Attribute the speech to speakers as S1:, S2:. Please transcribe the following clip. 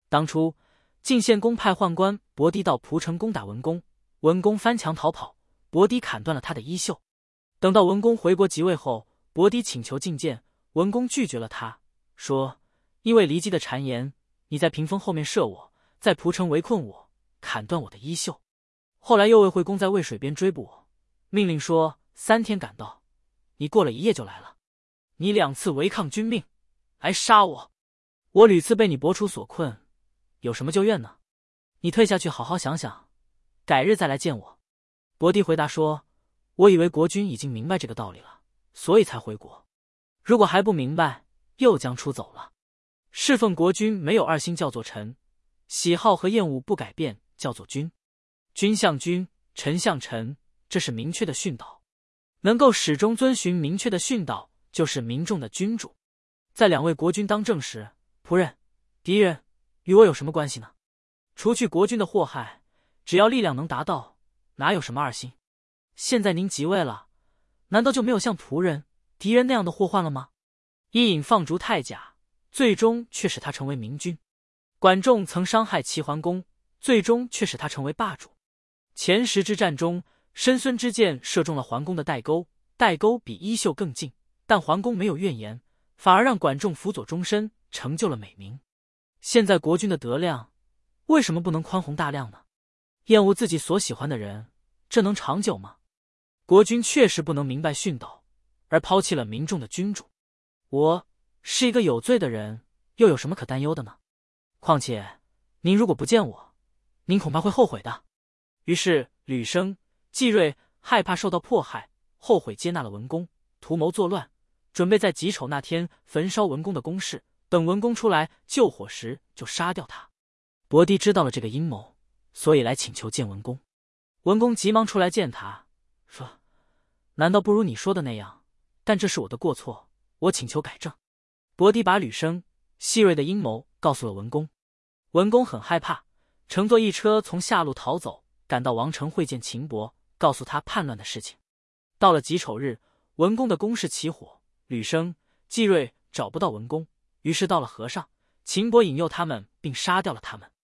S1: 当初晋献公派宦官伯狄到蒲城攻打文公，文公翻墙逃跑，伯狄砍断了他的衣袖。等到文公回国即位后，伯狄请求觐见，文公拒绝了他，说因为骊姬的谗言，你在屏风后面射我，在蒲城围困我，砍断我的衣袖。后来右卫惠公在渭水边追捕我，命令说3天赶到，你过了1夜就来了。你2次违抗君命，来杀我，我屡次被你搏出所困，有什么旧怨呢？你退下去好好想想，改日再来见我。伯狄回答说，我以为国君已经明白这个道理了，所以才回国，如果还不明白，又将出走了。侍奉国君没有2心叫做臣，喜好和厌恶不改变叫做君。君向君，臣向臣，这是明确的训导。能够始终遵循明确的训导，就是民众的君主。在2位国君当政时，仆人、敌人与我有什么关系呢？除去国君的祸害，只要力量能达到，哪有什么2心？现在您即位了，难道就没有像仆人、敌人那样的祸患了吗？伊尹放逐太甲，最终却使他成为明君。管仲曾伤害齐桓公，最终却使他成为霸主。前10之战中，申孙之箭射中了桓公的带钩，带钩比衣袖更近，但桓公没有怨言，反而让管仲辅佐终身，成就了美名。现在国君的德量，为什么不能宽宏大量呢？厌恶自己所喜欢的人，这能长久吗？国君确实不能明白训导，而抛弃了民众的君主。我是一个有罪的人，又有什么可担忧的呢？况且您如果不见我，您恐怕会后悔的。于是吕生、季瑞害怕受到迫害，后悔接纳了文公，图谋作乱，准备在己丑那天焚烧文公的宫室，等文公出来救火时就杀掉他。伯狄知道了这个阴谋，所以来请求见文公。文公急忙出来见他，说难道不如你说的那样？但这是我的过错，我请求改正。伯狄把吕生、细锐的阴谋告诉了文公。文公很害怕，乘坐一车从下路逃走，赶到王城会见秦伯，告诉他叛乱的事情。到了己丑日，文公的宫室起火，吕生、季瑞找不到文公，于是到了河上，秦伯引诱他们并杀掉了他们。